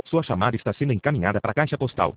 Sua chamada está sendo encaminhada para a caixa postal